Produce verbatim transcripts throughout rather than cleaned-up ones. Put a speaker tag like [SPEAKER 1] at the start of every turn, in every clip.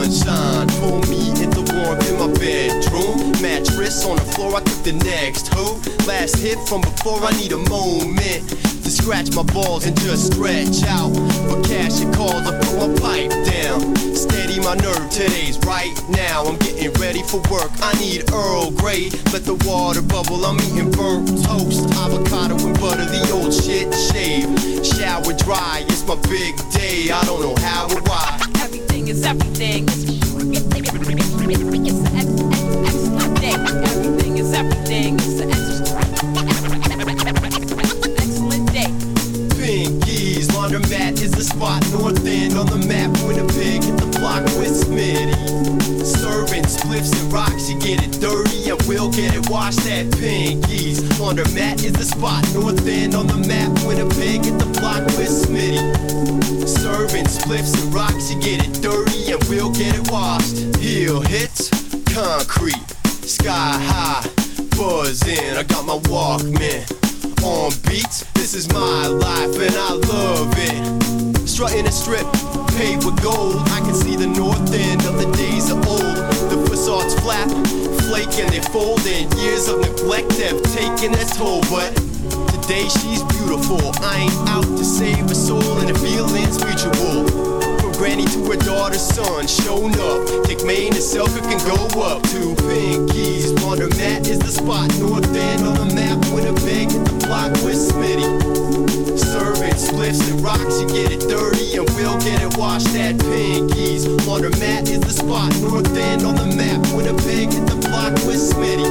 [SPEAKER 1] sunshine for me in the warmth in my bedroom. Mattress on the floor, I took the next who. Last hit from before, I need a moment to scratch my balls and just stretch out. For cash and calls, I put my pipe down. Steady my nerve, today's right now. I'm getting ready for work, I need Earl Grey. Let the water bubble, I'm eating burnt toast. Avocado and butter, the old shit shave. Shower dry, it's my big day. I don't know how or why.
[SPEAKER 2] Everything is everything. It's, it's, it's, it's an ex, ex, excellent day. Everything is everything. It's an excellent day.
[SPEAKER 1] Pinky's Laundromat is the spot. North End on the map. Winnipeg hit the block with Smitty. Serving spliffs and rocks, you get it dirty and we'll get it washed at Pinky's. Laundromat is the spot. North End on the map. Winnipeg hit the block with Smitty. Serving spliffs and rocks, you get it dirty and we'll get it washed. Heel hits, concrete, sky high, buzzing. I got my Walkman on beats. This is my life and I love it. Strutting a strip, paved with gold. I can see the north end of the days of old. The facades flap, flake and they fold. And years of neglect have taken its toll. But today she's beautiful. I ain't out to save her soul, and the feeling's mutual. From granny to her daughter's son, shown up. Take Maine and Selkirk can go up to Pinky's. Laundromat is the spot. North End on the map. Winnipeg hit the block with Smitty. Serving spliffs and rocks, you get it dirty and we'll get it washed at Pinky's. Laundromat is the spot. North End on the map. Winnipeg hit the block with Smitty.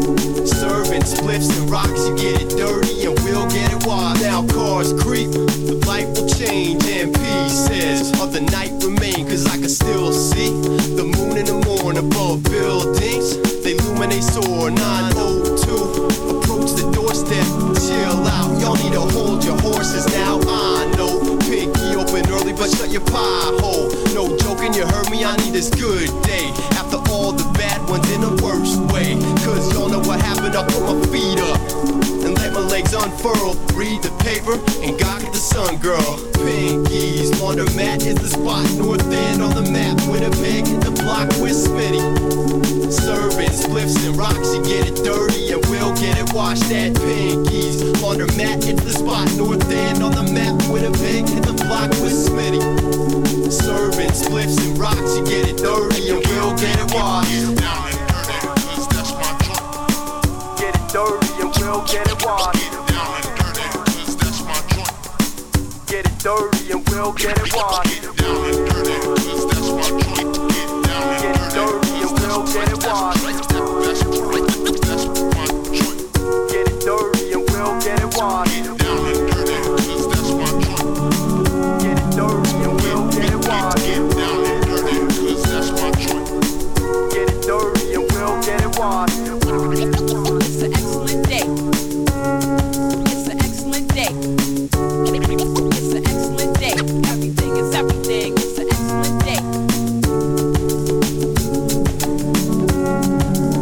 [SPEAKER 1] Serving spliffs and rocks, you get it dirty and we'll get it washed. Now cars creep, the light will change and pieces of the night remain. Cause I can still see the moon in the morning above buildings. They illuminate soar nine oh two. Approach the doorstep, chill out. Y'all need to hold your horses now. I know Pinky open early but shut your pie hole. No joking, you heard me, I need this good day. After all the bad ones in the worst way. Cause y'all know what happened, I put my feet up and let my legs unfurl. Read the paper and gawk at the sun, girl. Pinky's Laundromat is the spot. North End on the map. Winnipeg hit the block with Smitty. Serving spliffs and rocks, you get it dirty and we'll get it washed at Pinky's. Laundromat is the spot. North End on the map. Winnipeg hit the block with Smitty. Serving spliffs and rocks, you get it dirty and we'll get it washed. Get it dirty and we'll get it washed. Get it dirty and we'll get it washed. Get it dirty and we'll get it washed. Get it dirty and we'll get it washed. Get it dirty and we'll get it washed. Get it dirty and we'll get it washed.
[SPEAKER 2] It's an excellent day. It's an excellent day. It's an excellent day. Everything is everything. It's an excellent day.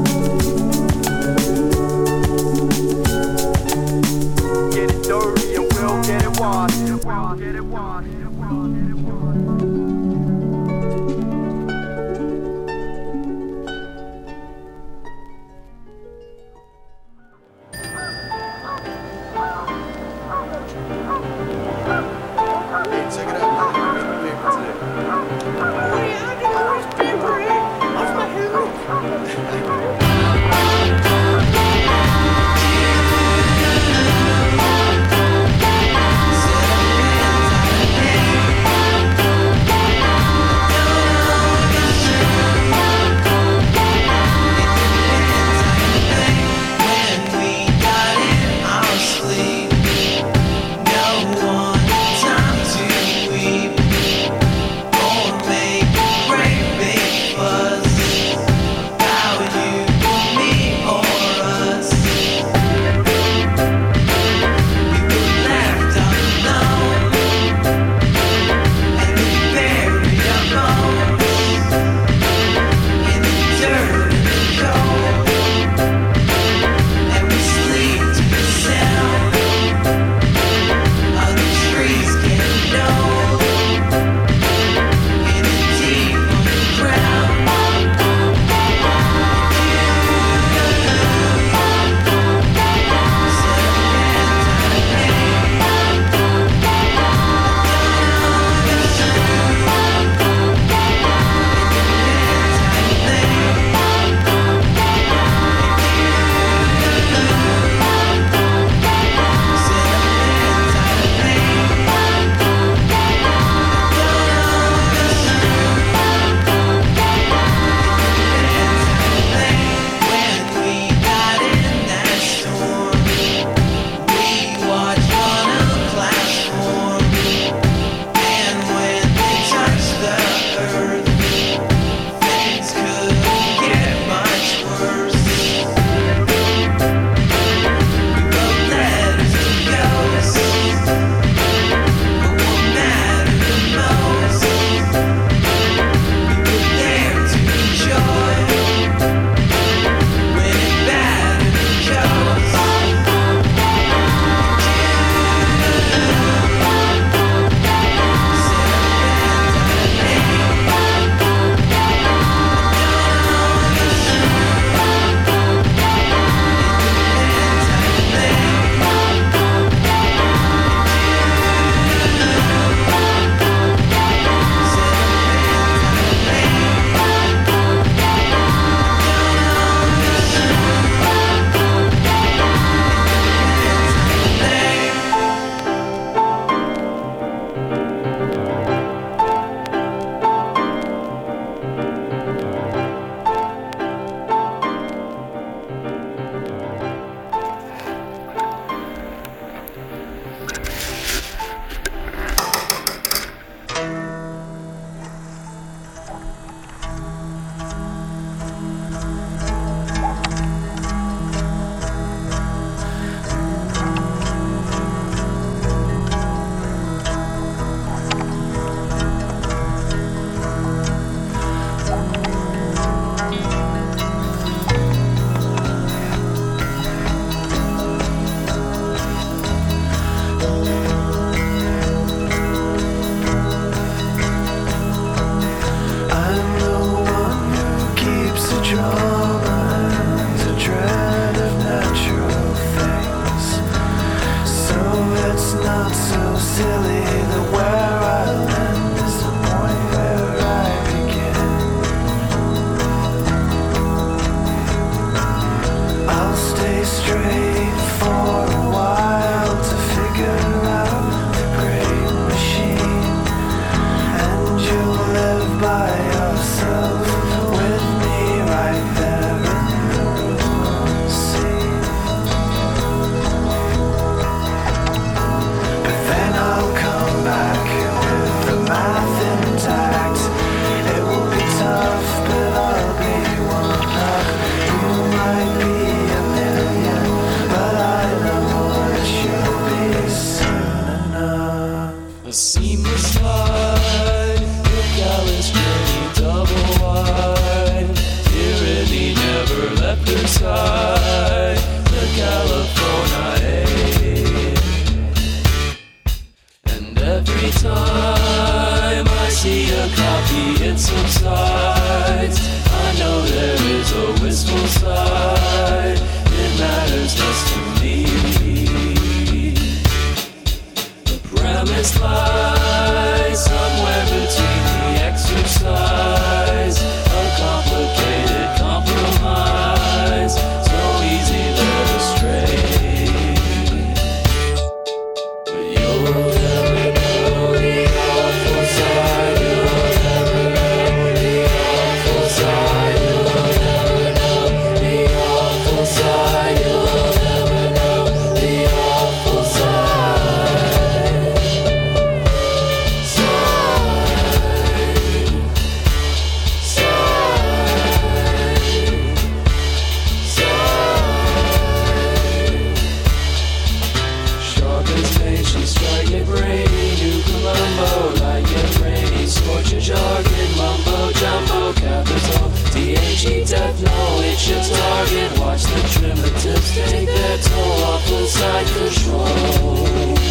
[SPEAKER 3] take their toll off inside control.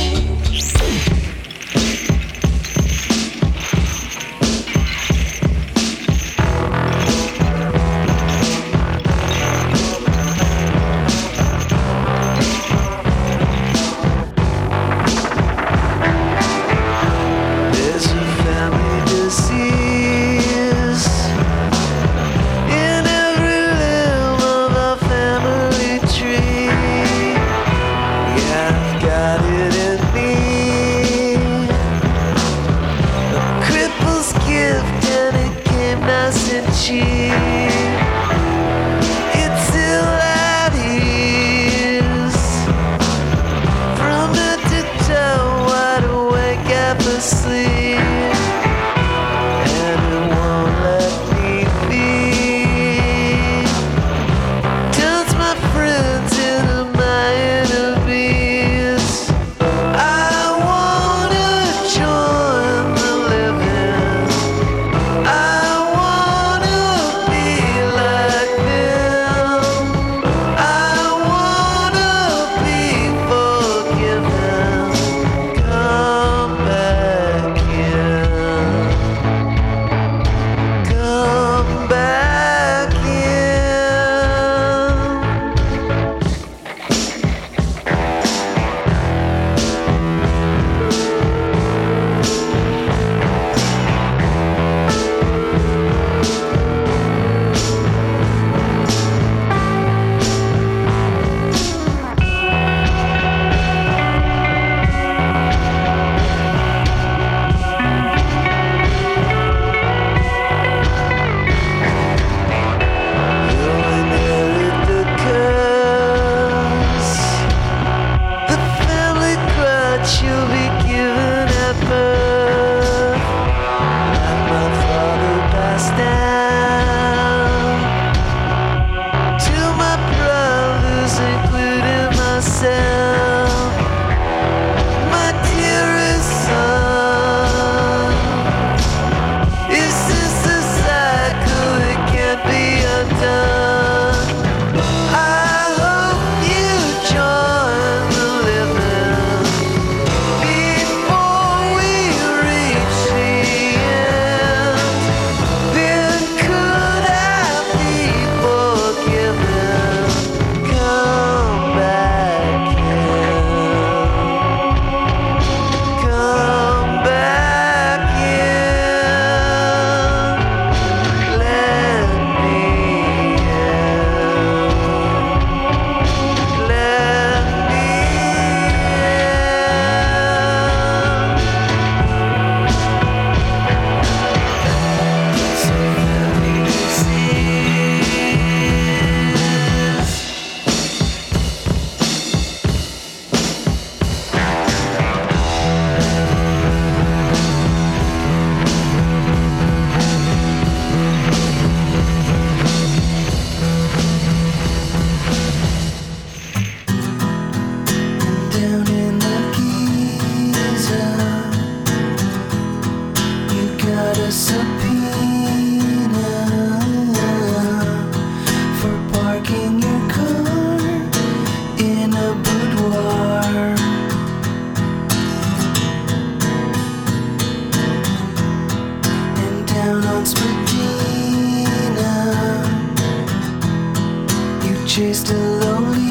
[SPEAKER 4] Chased a Lolita.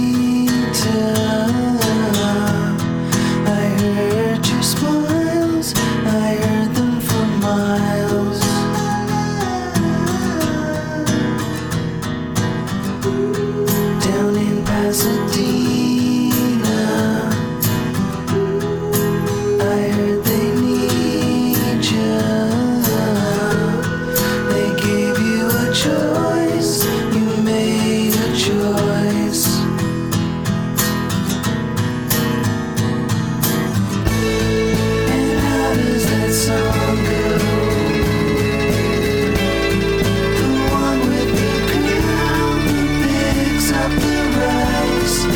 [SPEAKER 4] I heard your smiles, I heard them for miles. Down in Pasadena, I heard they need you. They gave you a choice, you made a choice. And how does that song go? The one with the crown that picks up the rice.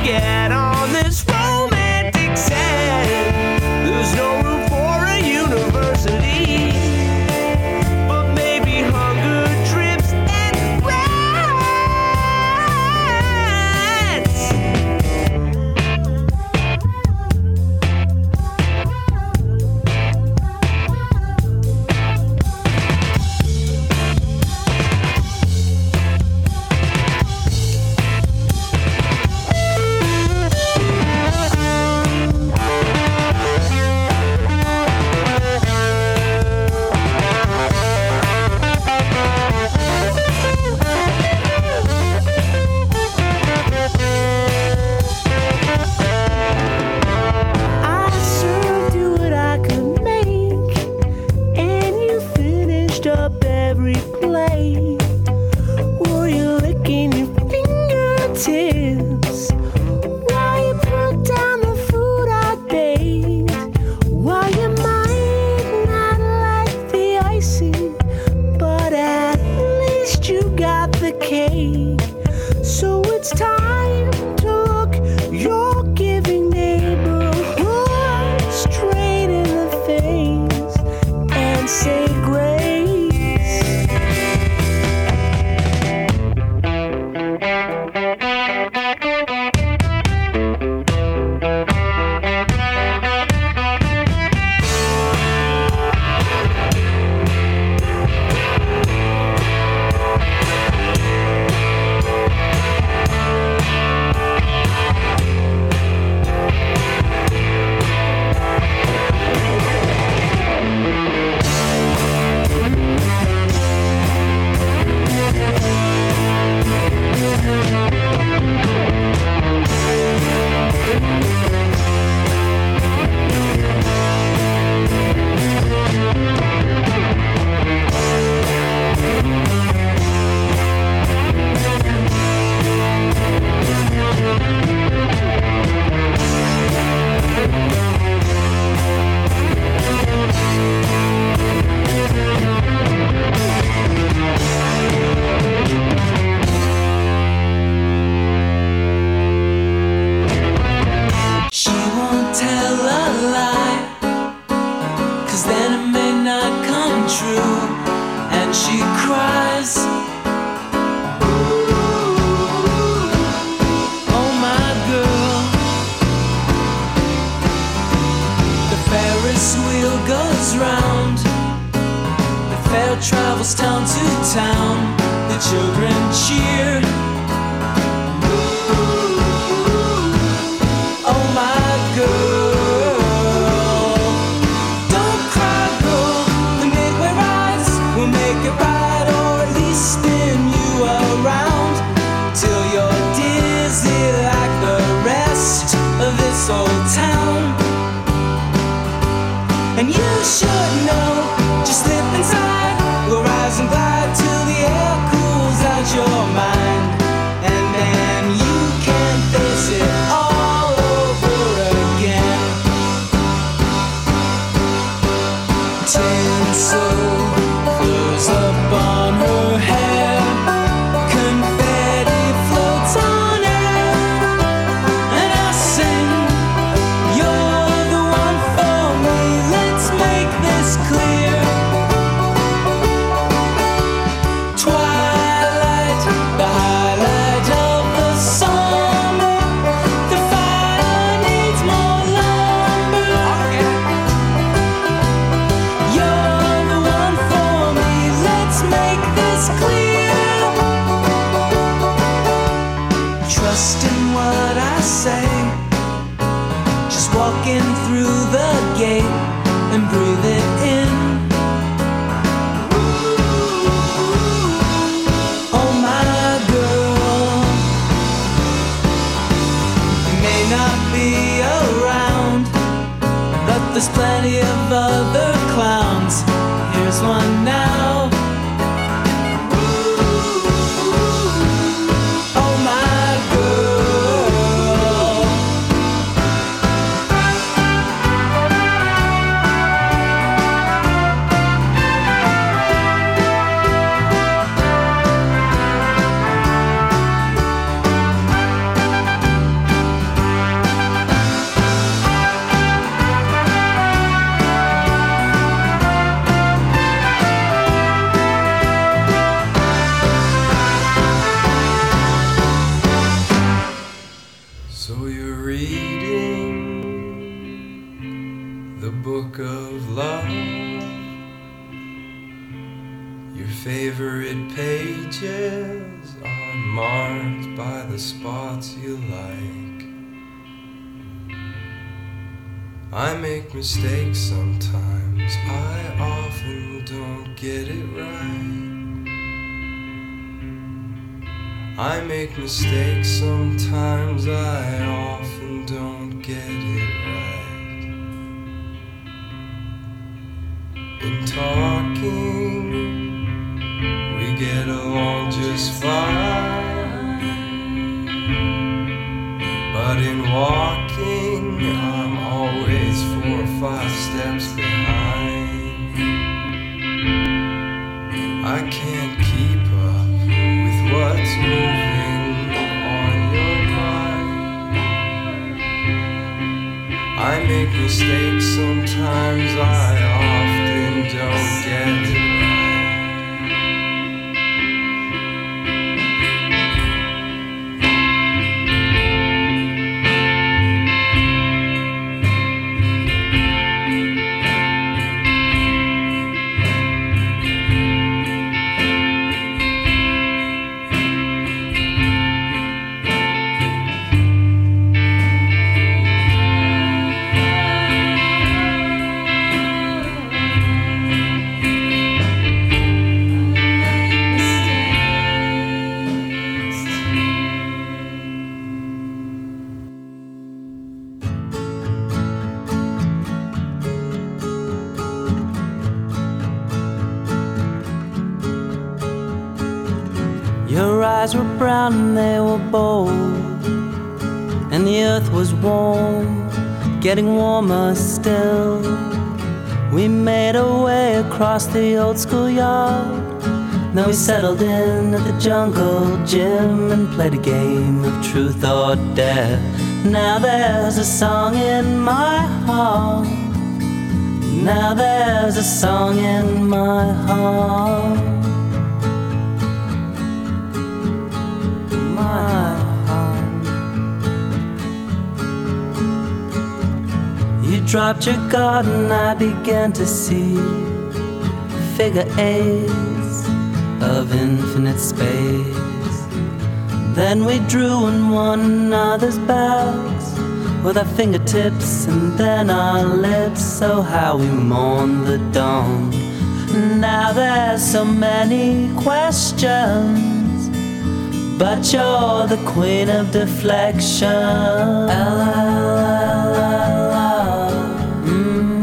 [SPEAKER 5] get on this romantic set. There's no room for a university, but maybe hunger trips and rats. I served you what I could make, and you finished up every plate. Were you licking your fingertips while you put down the food I baked? While you might not like the icing, but at least you got the cake. So it's time to look your giving neighborhood straight in the face and say grace. She won't tell a lie, 'cause then it may not come true. And she cries, oh my girl. The Ferris wheel goes round, the fair travels town to town. The children cheer, oh my girl. Don't cry, girl, the midway rise will make it right, or at least spin you around till you're dizzy like the rest of this old town. And you should know, just slip inside, we'll rise and glide till the air cools out your mind. And then you can face it all over again. Tinsel flows up on her hair, confetti floats on air, and I sing, you're the one for me, let's make this clear. Twilight, the highlight of the summer, the fire needs more lumber. You're the one for me, let's make this clear. Trust in what I say, just walking through the gate and breathe it in. Oh my girl, you may not be around, but there's plenty of other clowns. Here's one now. Oh my girl.
[SPEAKER 6] So you're reading the book of love. Your favorite pages are marked by the spots you like. I make mistakes sometimes, I often don't get it right. I make mistakes sometimes, I often don't get it right. In talking, we get along just fine, but in walking, I'm always four or five steps behind. I can't keep up with what's moving on your mind. I make mistakes sometimes, I often don't get it right.
[SPEAKER 4] Your eyes were brown and they were bold, and the earth was warm, getting warmer still. We made our way across the old schoolyard. Then we settled in at the jungle gym and played a game of truth or dare. Now there's a song in my heart. Now there's a song in my heart. My heart. You dropped your guard and I began to see figure eights of infinite space. Then we drew in one another's backs with our fingertips and then our lips. So how we mourned the dawn. Now there's so many questions, but you're the queen of deflection. L L L L. Mm.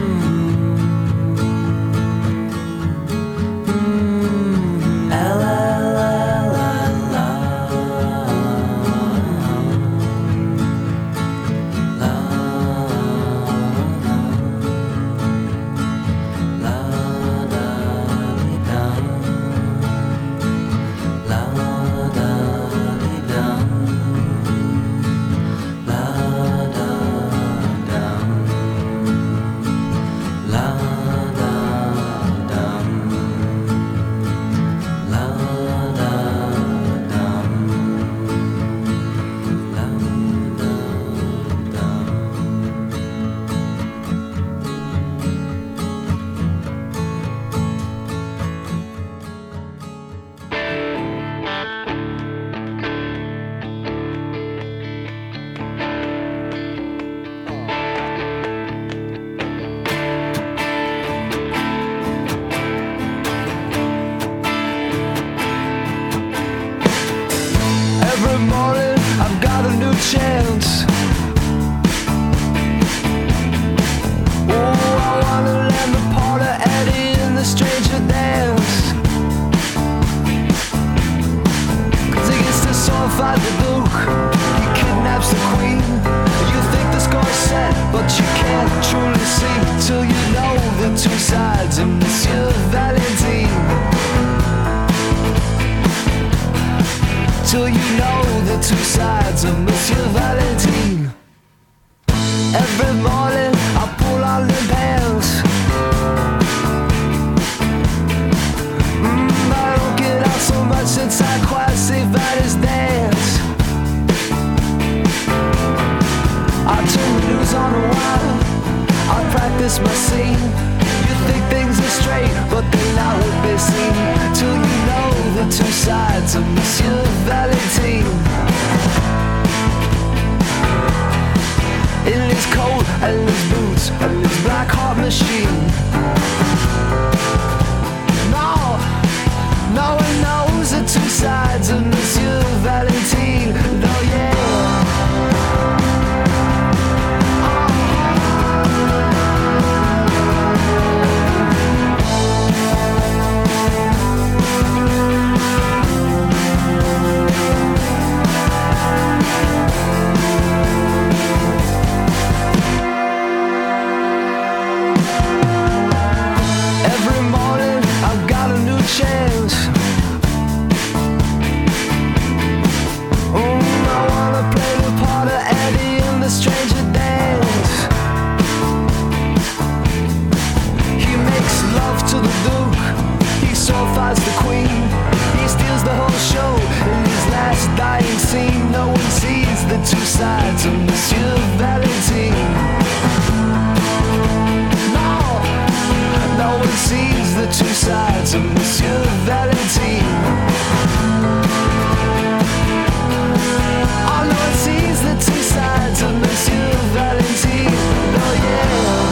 [SPEAKER 4] Mm. L L L L. La da di da. La da di da.
[SPEAKER 7] witness my scene. You think things are straight, but they're not what they seem, till you know the two sides of Monsieur Valentine. In his coat and his boots and his black heart machine. No, no one knows the two sides of Monsieur Valentine. Though yeah. Chance. Oh, I wanna play the part of Eddie in the Stranger Dance. He makes love to the Duke, he survives the Queen, he steals the whole show in his last dying scene. No one sees the two sides of Monsieur Valentine. No, no one sees the two sides of Monsieur Valentine. Oh, no one sees the two sides of Monsieur Valentine. Oh yeah.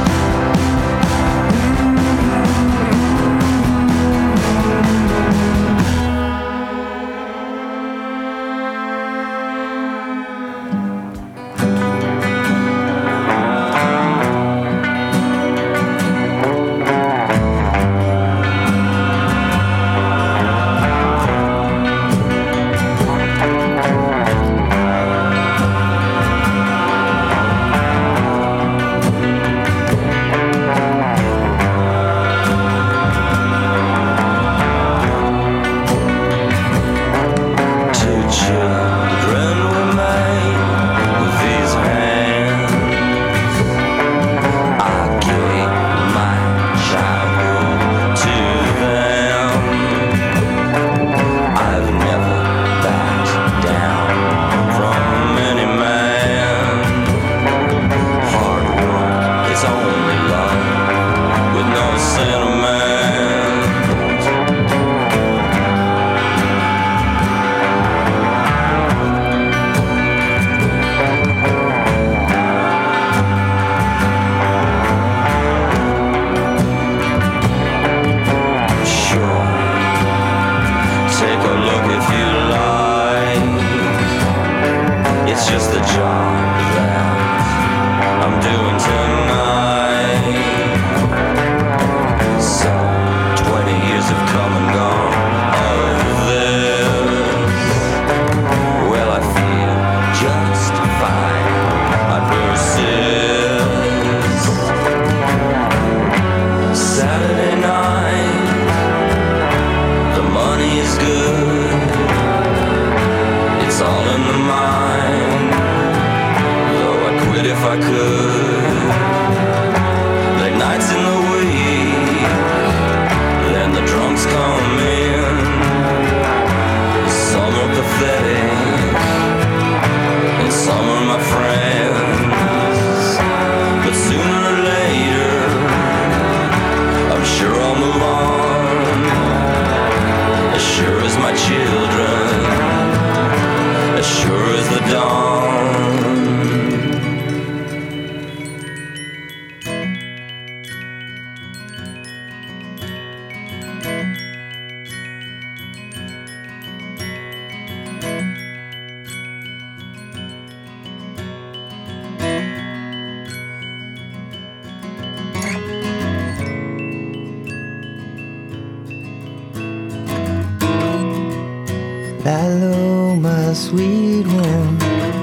[SPEAKER 4] Hello, my sweet one.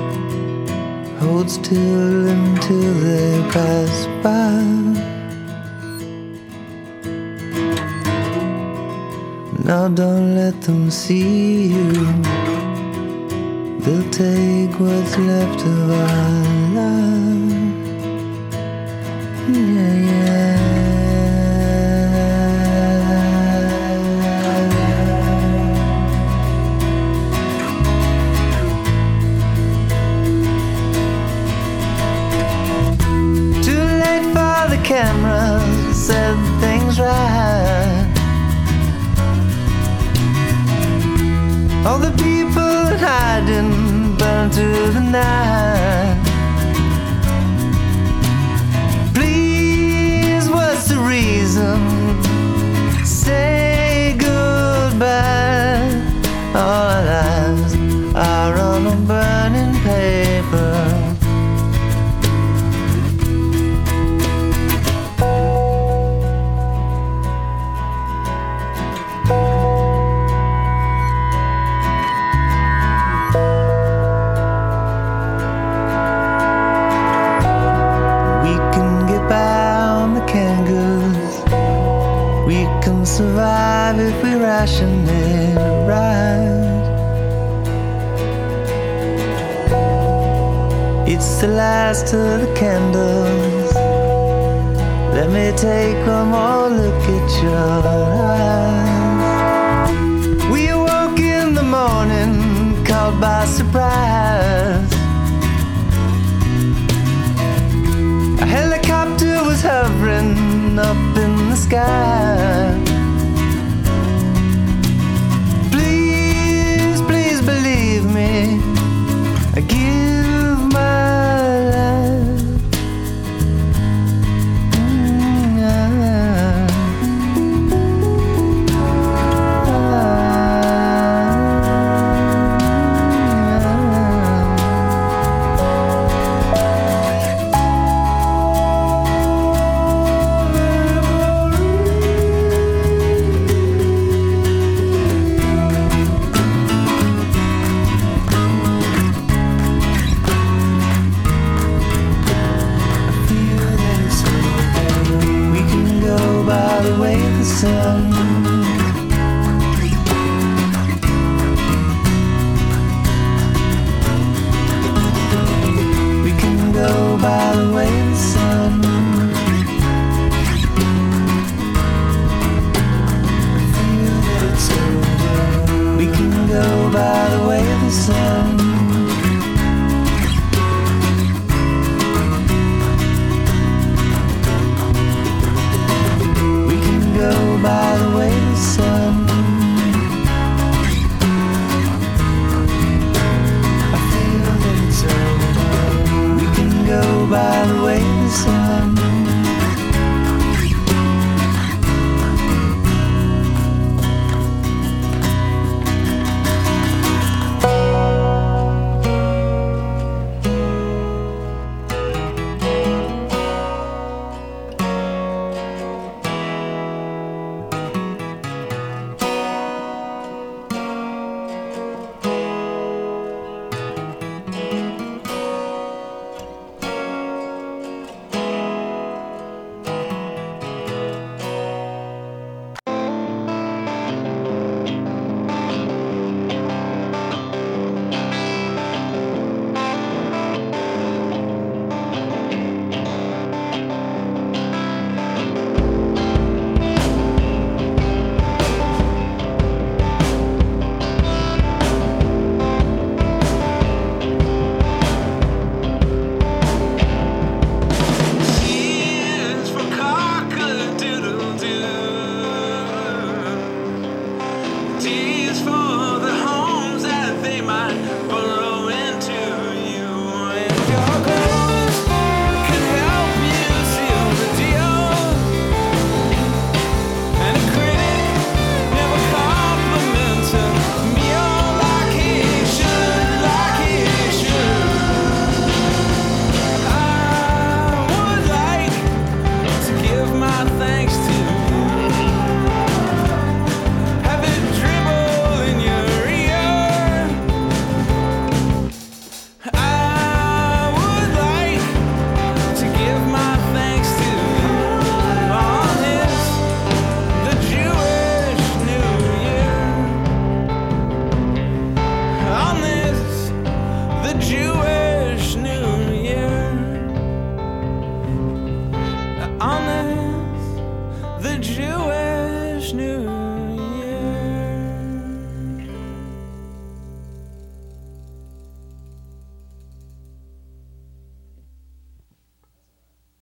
[SPEAKER 4] Hold still until they pass by. Now don't let them see you. They'll take what's left of our love. Yeah, yeah. cameras said things right. All the people hiding burned through the night. Please, what's the reason? Say goodbye. All our lives are on a burning paper. Survive if we ration it right. It's the last of the candles. Let me take one more look at your eyes. We awoke in the morning, caught by surprise.